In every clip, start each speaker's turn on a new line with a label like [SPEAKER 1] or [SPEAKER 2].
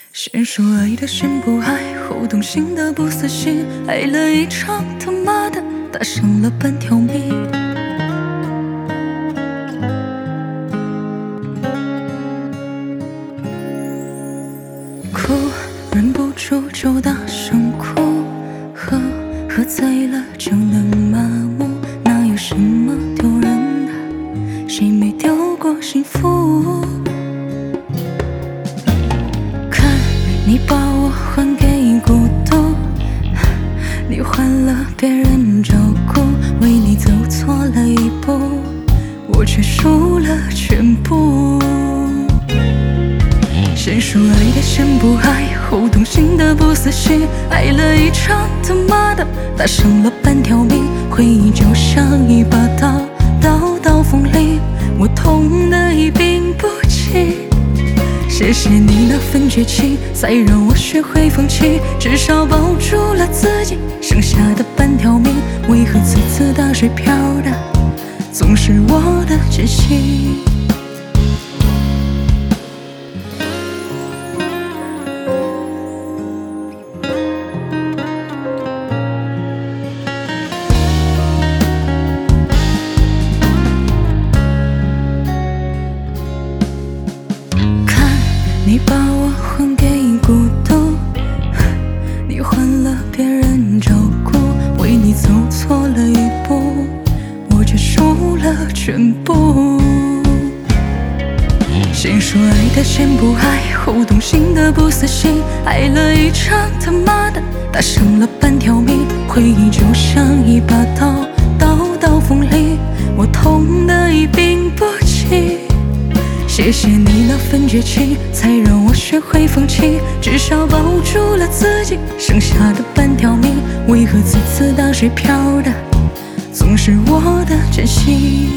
[SPEAKER 1] 先说爱的先不爱，后动心的不死心，爱了一场他妈的，打伤了半条命。哭，忍不住就大声哭，喝醉了就能麻木，哪有什么丢人的？谁没丢过幸福？你把我还给孤独，你换了别人照顾，为你走错了一步，我却输了全部。先说爱的先不爱，后动心的不死心，爱了一场他妈的，打伤了半条命。回忆就像一把刀，刀刀锋利，我痛得一病不起。谢谢你那份绝情，才让我学会放弃，至少保住了自己剩下的半条命。为何次次大水漂的总是我的真心？你把我还给孤独，你换了别人照顾，为你走错了一步，我却输了全部。先说爱的先不爱，后动心的不死心，爱了一场他妈的，打伤了半条命。回忆就像一把刀，刀刀锋利，我痛得一病不起。谢谢你那份绝情，才让我学会放弃，至少保住了自己剩下的半条命。为何次次大水漂的总是我的真心？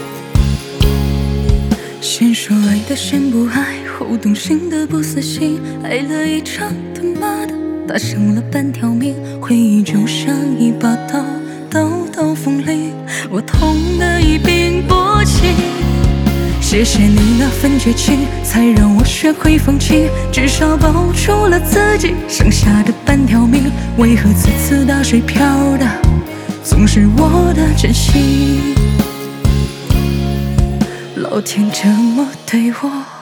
[SPEAKER 1] 先说爱的先不爱，后动心的不死心，爱了一场他妈的，打伤了半条命。回忆就像一把刀，刀刀锋利，我痛得一病不起。谢谢你那份绝情，才让我学会放弃，至少保住了自己剩下的半条命。为何次次大水漂的总是我的真心？老天这么对我。